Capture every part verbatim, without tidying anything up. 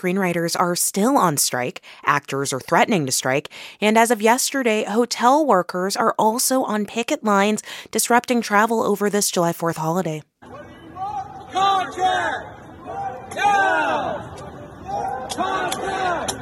screenwriters are still on strike. Actors are threatening to strike. And as of yesterday, hotel workers are also on picket lines, disrupting travel over this July fourth holiday. Contract! Now! Contract!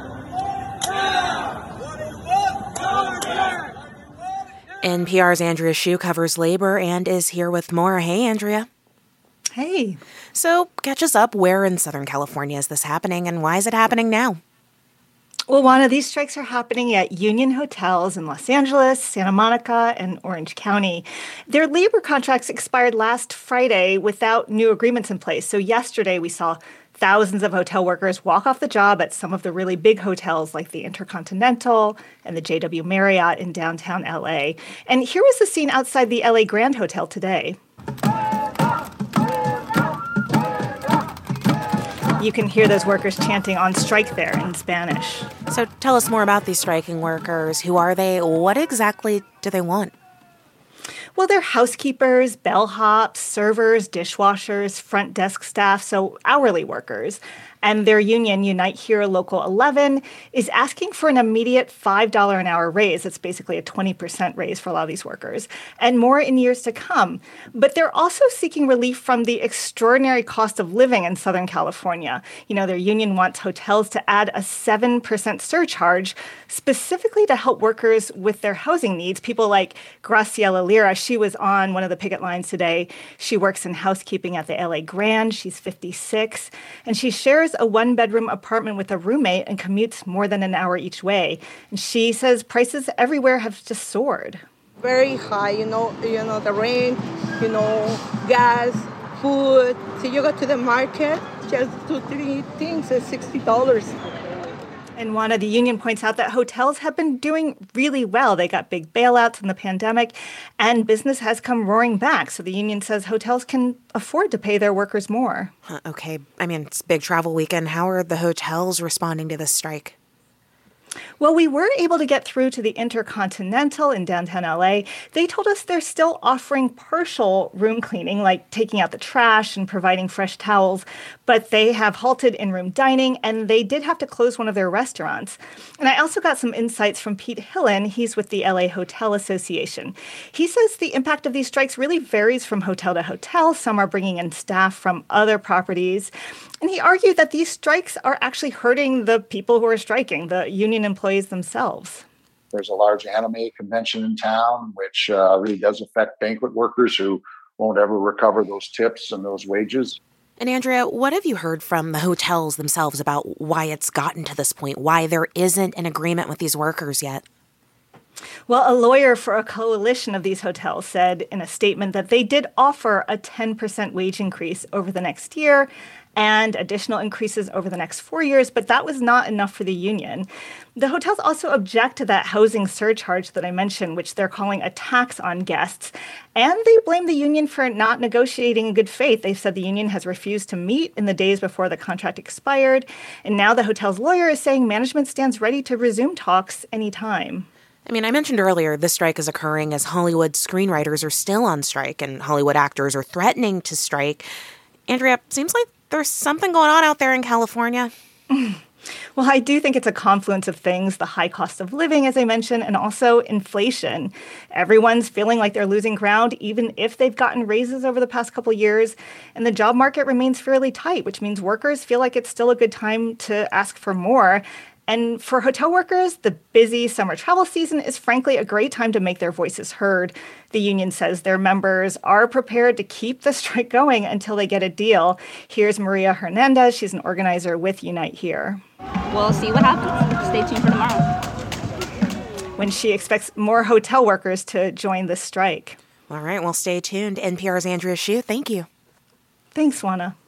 Now! Contract! N P R's Andrea Hsu covers labor and is here with more. Hey, Andrea. Hey. So catch us up. Where in Southern California is this happening, and why is it happening now? Well, one of these strikes are happening at Union Hotels in Los Angeles, Santa Monica, and Orange County. Their labor contracts expired last Friday without new agreements in place. So yesterday we saw thousands of hotel workers walk off the job at some of the really big hotels like the Intercontinental and the J W Marriott in downtown L A. And here was the scene outside the L A Grand Hotel today. You can hear those workers chanting on strike there in Spanish. So tell us more about these striking workers. Who are they? What exactly do they want? Well, they're housekeepers, bellhops, servers, dishwashers, front desk staff, so hourly workers. And their union, Unite Here Local eleven, is asking for an immediate five dollars an hour raise. That's basically a twenty percent raise for a lot of these workers, and more in years to come. But they're also seeking relief from the extraordinary cost of living in Southern California. You know, their union wants hotels to add a seven percent surcharge specifically to help workers with their housing needs. People like Graciela Lira, she was on one of the picket lines today. She works in housekeeping at the L A Grand. She's fifty-six, and she shares a one-bedroom apartment with a roommate and commutes more than an hour each way. And she says prices everywhere have just soared. Very high, you know, you know, the rent, you know, gas, food. So you go to the market, just two, three things at sixty dollars. And Juana, the union points out that hotels have been doing really well. They got big bailouts in the pandemic, and business has come roaring back. So the union says hotels can afford to pay their workers more. Huh, okay. I mean, it's a big travel weekend. How are the hotels responding to this strike? Well, we were able to get through to the Intercontinental in downtown L A. They told us they're still offering partial room cleaning, like taking out the trash and providing fresh towels, but they have halted in-room dining, and they did have to close one of their restaurants. And I also got some insights from Pete Hillen. He's with the L A Hotel Association. He says the impact of these strikes really varies from hotel to hotel. Some are bringing in staff from other properties. And he argued that these strikes are actually hurting the people who are striking, the union employees themselves. There's a large anime convention in town, which uh, really does affect banquet workers who won't ever recover those tips and those wages. And Andrea, what have you heard from the hotels themselves about why it's gotten to this point, why there isn't an agreement with these workers yet? Well, a lawyer for a coalition of these hotels said in a statement that they did offer a ten percent wage increase over the next year and additional increases over the next four years, but that was not enough for the union. The hotels also object to that housing surcharge that I mentioned, which they're calling a tax on guests, and they blame the union for not negotiating in good faith. They said the union has refused to meet in the days before the contract expired, and now the hotel's lawyer is saying management stands ready to resume talks anytime. I mean, I mentioned earlier this strike is occurring as Hollywood screenwriters are still on strike and Hollywood actors are threatening to strike. Andrea, seems like there's something going on out there in California. Well, I do think it's a confluence of things, the high cost of living, as I mentioned, and also inflation. Everyone's feeling like they're losing ground, even if they've gotten raises over the past couple of years. And the job market remains fairly tight, which means workers feel like it's still a good time to ask for more. And for hotel workers, the busy summer travel season is frankly a great time to make their voices heard. The union says their members are prepared to keep the strike going until they get a deal. Here's Maria Hernandez. She's an organizer with Unite Here. We'll see what happens. Stay tuned for tomorrow. When she expects more hotel workers to join the strike. All right, well, stay tuned. N P R's Andrea Hsu, thank you. Thanks, Juana.